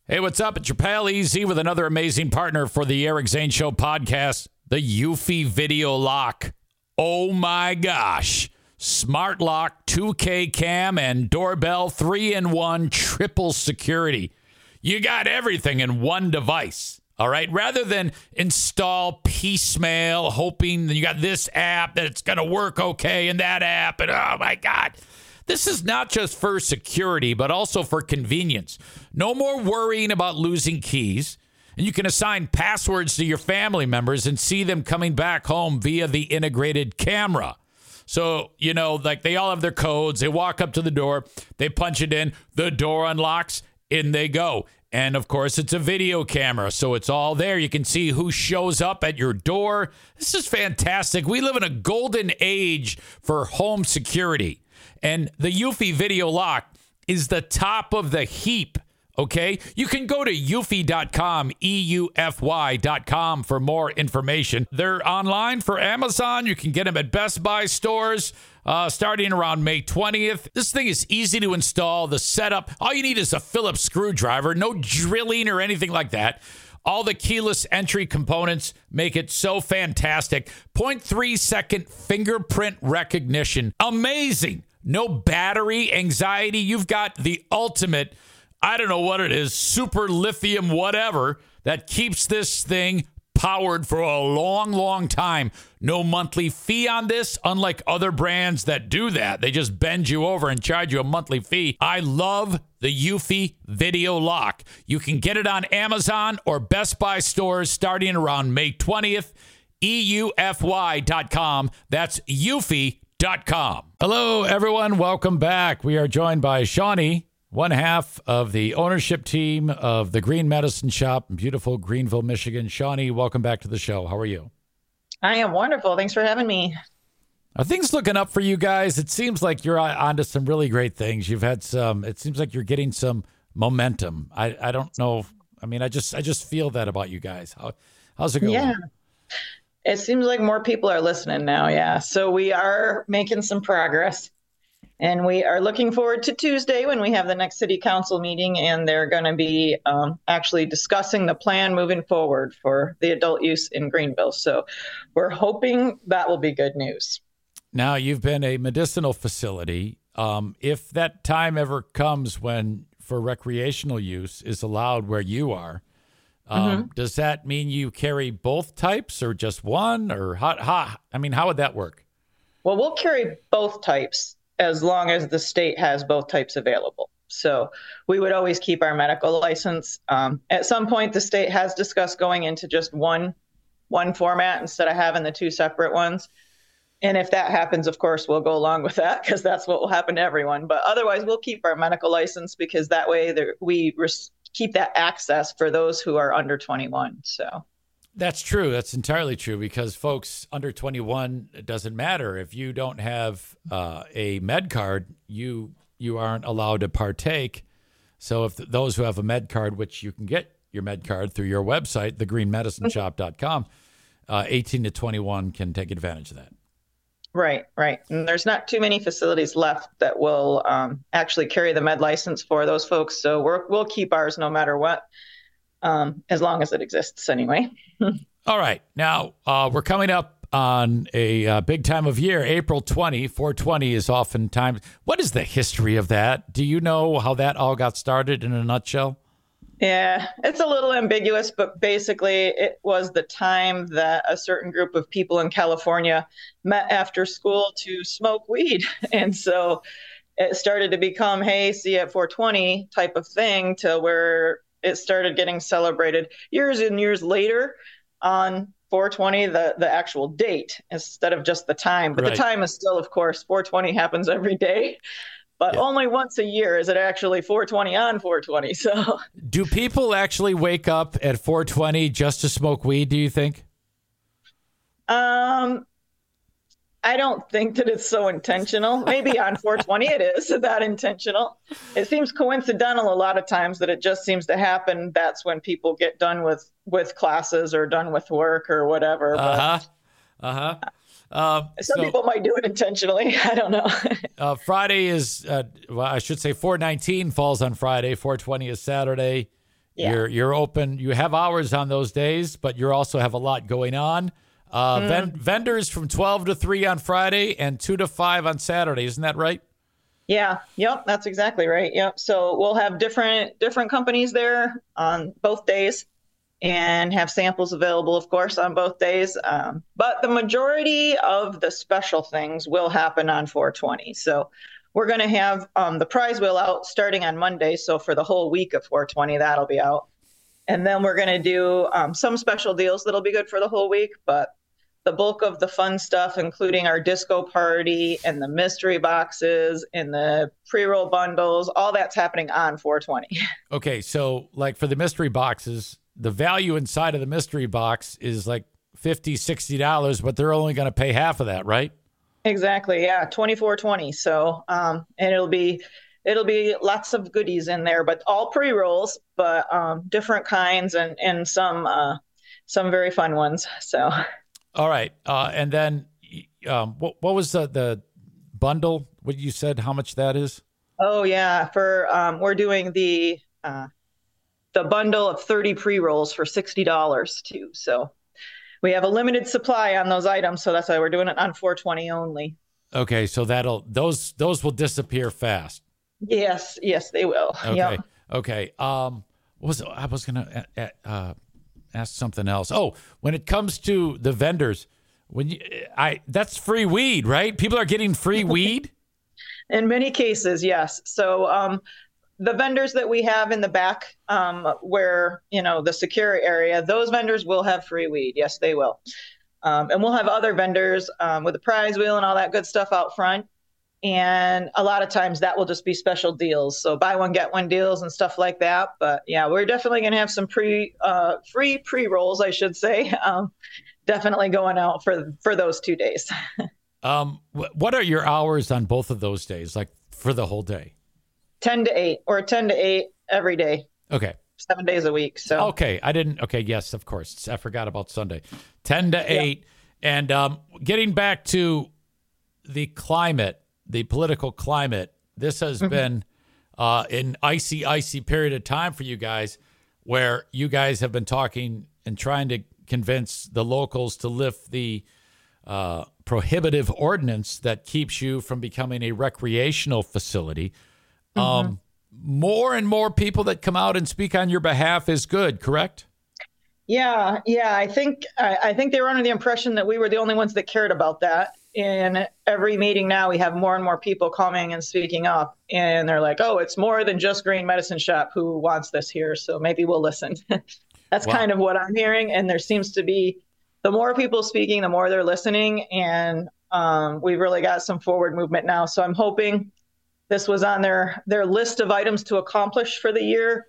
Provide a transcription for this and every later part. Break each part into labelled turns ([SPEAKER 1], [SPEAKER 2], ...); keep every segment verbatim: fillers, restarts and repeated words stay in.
[SPEAKER 1] Hey, what's up? It's your pal Easy with another amazing partner for the Eric Zane Show podcast, the Eufy Video Lock. Oh my gosh. Smart lock, two K cam, and doorbell, three in one, triple security. You got everything in one device. All right. Rather than install piecemeal, hoping that you got this app that it's going to work okay and that app. And oh my God. This is not just for security, but also for convenience. No more worrying about losing keys. And you can assign passwords to your family members and see them coming back home via the integrated camera. So, you know, like they all have their codes. They walk up to the door. They punch it in. The door unlocks. In they go. And, of course, it's a video camera, so it's all there. You can see who shows up at your door. This is fantastic. We live in a golden age for home security. And the Eufy Video Lock is the top of the heap, okay? You can go to eufy dot com, E U F Y dot com for more information. They're online for Amazon. You can get them at Best Buy stores uh, starting around May twentieth. This thing is easy to install. The setup, all you need is a Phillips screwdriver, no drilling or anything like that. All the keyless entry components make it so fantastic. zero point three second fingerprint recognition. Amazing. No battery anxiety. You've got the ultimate, I don't know what it is, super lithium whatever that keeps this thing powered for a long, long time. No monthly fee on this, unlike other brands that do that. They just bend you over and charge you a monthly fee. I love the Eufy Video Lock. You can get it on Amazon or Best Buy stores starting around May twentieth. E U F Y dot com. That's Eufy dot com. Hello, everyone. Welcome back. We are joined by Shawnee, one half of the ownership team of the Green Medicine Shop in beautiful Greenville, Michigan. Shawnee, welcome back to the show. How are you?
[SPEAKER 2] I am wonderful. Thanks for having me.
[SPEAKER 1] Are things looking up for you guys? It seems like you're onto some really great things. You've had some, it seems like you're getting some momentum. I, I don't know. I mean, I just, I just feel that about you guys. How, how's it going?
[SPEAKER 2] Yeah. It seems like more people are listening now. Yeah. So we are making some progress. And we are looking forward to Tuesday when we have the next city council meeting, and they're going to be um, actually discussing the plan moving forward for the adult use in Greenville. So we're hoping that will be good news.
[SPEAKER 1] Now, you've been a medicinal facility. Um, if that time ever comes when for recreational use is allowed where you are, um, mm-hmm. does that mean you carry both types or just one? Or how, how, I mean, how would that work?
[SPEAKER 2] Well, we'll carry both types as long as the state has both types available. So we would always keep our medical license. Um, at some point, the state has discussed going into just one, one format instead of having the two separate ones. And if that happens, of course, we'll go along with that because that's what will happen to everyone. But otherwise, we'll keep our medical license because that way there, we res- keep that access for those who are under twenty-one. So.
[SPEAKER 1] That's true. That's entirely true because folks under twenty-one, it doesn't matter. If you don't have uh, a med card, you you aren't allowed to partake. So if th- those who have a med card, which you can get your med card through your website, the green medicine shop dot com, uh, eighteen to twenty-one can take advantage of that.
[SPEAKER 2] Right, right. And there's not too many facilities left that will um, actually carry the med license for those folks. So we're, we'll keep ours no matter what. Um, as long as it exists anyway.
[SPEAKER 1] All right. Now, uh, we're coming up on a uh, big time of year, April twentieth. four twenty is oftentimes. What is the history of that? Do you know how that all got started in a nutshell?
[SPEAKER 2] Yeah, it's a little ambiguous, but basically it was the time that a certain group of people in California met after school to smoke weed. And so it started to become, hey, see you at four twenty type of thing to where it started getting celebrated years and years later on four twenty, the, the actual date, instead of just the time. But right. The time is still, of course, four twenty happens every day. But yeah. Only once a year is it actually four twenty on four twenty. So,
[SPEAKER 1] do people actually wake up at four twenty just to smoke weed, do you think?
[SPEAKER 2] Um, I don't think that it's so intentional. Maybe on four twenty it is that intentional. It seems coincidental a lot of times that it just seems to happen. That's when people get done with, with classes or done with work or whatever.
[SPEAKER 1] Uh-huh. Uh-huh. Uh,
[SPEAKER 2] Some
[SPEAKER 1] so,
[SPEAKER 2] people might do it intentionally. I don't know.
[SPEAKER 1] uh, Friday is, uh, well, I should say four nineteen falls on Friday. four twenty is Saturday.
[SPEAKER 2] Yeah.
[SPEAKER 1] You're you're open. You have hours on those days, but you also have a lot going on. Uh, mm. ven- vendors from twelve to three on Friday and two to five on Saturday. Isn't that right?
[SPEAKER 2] Yeah. Yep. That's exactly right. Yep. So we'll have different different companies there on both days and have samples available, of course, on both days. Um, but the majority of the special things will happen on four twenty. So we're going to have um, the prize wheel out starting on Monday. So for the whole week of four twenty, that'll be out. And then we're going to do um, some special deals that'll be good for the whole week. But the bulk of the fun stuff, including our disco party and the mystery boxes and the pre-roll bundles, all that's happening on four twenty.
[SPEAKER 1] Okay, so like for the mystery boxes, the value inside of the mystery box is like fifty dollars, sixty dollars, but they're only going to pay half of that, right?
[SPEAKER 2] Exactly. Yeah. twenty-four twenty. So, um, and it'll be, it'll be lots of goodies in there, but all pre-rolls, but, um, different kinds and, and some, uh, some very fun ones. So.
[SPEAKER 1] All right. Uh, and then, um, what, what was the, the bundle? What you said, how much that is?
[SPEAKER 2] Oh yeah. For, um, we're doing the, uh, the bundle of thirty pre-rolls for sixty dollars too. So, we have a limited supply on those items, so that's why we're doing it on four twenty only.
[SPEAKER 1] Okay, so that'll those those will disappear fast.
[SPEAKER 2] Yes, yes, they will.
[SPEAKER 1] Okay,
[SPEAKER 2] yep.
[SPEAKER 1] okay. Um, what was I was gonna uh, uh, ask something else? Oh, when it comes to the vendors, when you I that's free weed, right? People are getting free weed.
[SPEAKER 2] In many cases, yes. So, um, the vendors that we have in the back, um, where, you know, the secure area, those vendors will have free weed. Yes, they will. Um, and we'll have other vendors um, with the prize wheel and all that good stuff out front. And a lot of times that will just be special deals. So buy one, get one deals and stuff like that. But yeah, we're definitely going to have some pre uh, free pre-rolls, I should say, um, definitely going out for, for those two days.
[SPEAKER 1] um, wh- what are your hours on both of those days, like for the whole day?
[SPEAKER 2] ten to eight or ten to eight every day.
[SPEAKER 1] Okay.
[SPEAKER 2] Seven days a week. So,
[SPEAKER 1] okay. I didn't. Okay. Yes, of course. I forgot about Sunday, ten to eight. Yeah. And um, getting back to the climate, the political climate, this has mm-hmm. been uh, an icy, icy period of time for you guys where you guys have been talking and trying to convince the locals to lift the uh, prohibitive ordinance that keeps you from becoming a recreational facility. Mm-hmm. Um, more and more people that come out and speak on your behalf is good, correct?
[SPEAKER 2] Yeah, yeah. I think I, I think they were under the impression that we were the only ones that cared about that. In every meeting now, we have more and more people coming and speaking up, and they're like, "Oh, it's more than just Green Medicine Shop who wants this here, so maybe we'll listen." That's wow. kind of what I'm hearing, and there seems to be the more people speaking, the more they're listening, and um, we've really got some forward movement now. So I'm hoping. This was on their, their list of items to accomplish for the year.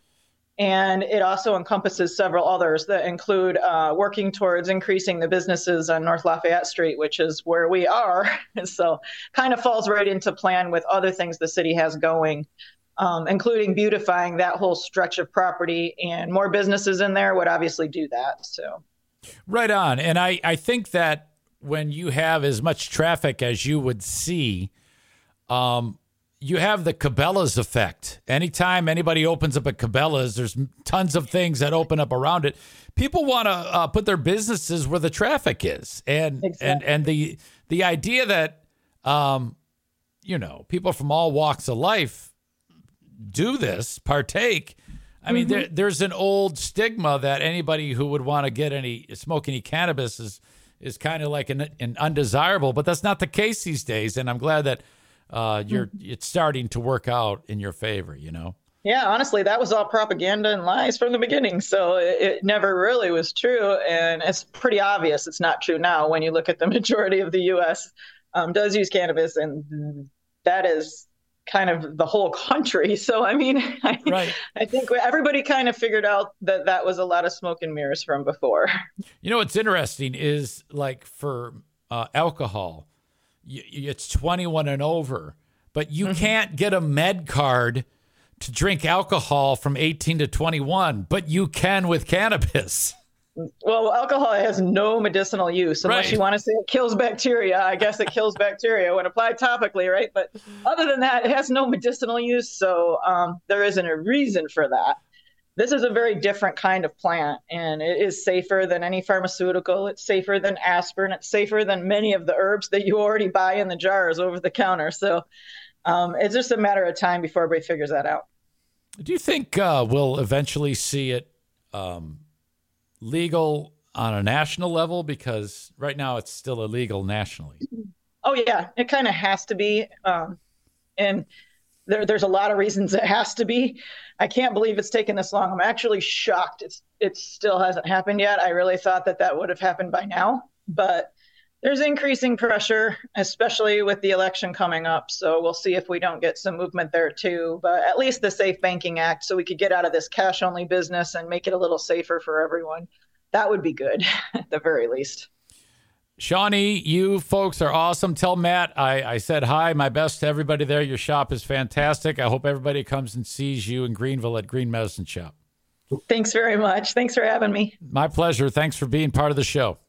[SPEAKER 2] And it also encompasses several others that include uh, working towards increasing the businesses on North Lafayette Street, which is where we are. So kind of falls right into plan with other things the city has going, um, including beautifying that whole stretch of property, and more businesses in there would obviously do that. So,
[SPEAKER 1] right on. And I, I think that when you have as much traffic as you would see, um, you have the Cabela's effect. Anytime anybody opens up a Cabela's, there's tons of things that open up around it. People want to uh, put their businesses where the traffic is, and exactly. and and the the idea that um, you know, people from all walks of life do this, partake. I mm-hmm. mean, there, there's an old stigma that anybody who would want to get any smoke any cannabis is is kind of like an, an undesirable, but that's not the case these days. And I'm glad that. Uh, you're it's starting to work out in your favor, you know?
[SPEAKER 2] Yeah, honestly, that was all propaganda and lies from the beginning. So it, it never really was true. And it's pretty obvious it's not true now when you look at the majority of the U S um, does use cannabis. And that is kind of the whole country. So, I mean, I, right. I think everybody kind of figured out that that was a lot of smoke and mirrors from before.
[SPEAKER 1] You know, what's interesting is like for uh, alcohol, it's twenty-one and over, but you mm-hmm. can't get a med card to drink alcohol from eighteen to twenty-one, but you can with cannabis.
[SPEAKER 2] Well, alcohol has no medicinal use unless right. you want to say it kills bacteria. I guess it kills bacteria when applied topically, right? But other than that, it has no medicinal use. So um, there isn't a reason for that. this is a very different kind of plant, and it is safer than any pharmaceutical. It's safer than aspirin. It's safer than many of the herbs that you already buy in the jars over the counter. So um, it's just a matter of time before everybody figures that out.
[SPEAKER 1] Do you think uh, we'll eventually see it um, legal on a national level? Because right now it's still illegal nationally.
[SPEAKER 2] Oh, yeah, it kind of has to be. Um, and There, there's a lot of reasons it has to be. I can't believe it's taken this long. I'm actually shocked. It's it still hasn't happened yet. I really thought that that would have happened by now, but there's increasing pressure, especially with the election coming up. So we'll see if we don't get some movement there too. But at least the Safe Banking Act, so we could get out of this cash-only business and make it a little safer for everyone. That would be good, at the very least.
[SPEAKER 1] Shawnee, you folks are awesome. Tell Matt I, I said hi. My best to everybody there. Your shop is fantastic. I hope everybody comes and sees you in Greenville at Green Medicine Shop.
[SPEAKER 2] Thanks very much. Thanks for having me.
[SPEAKER 1] My pleasure. Thanks for being part of the show.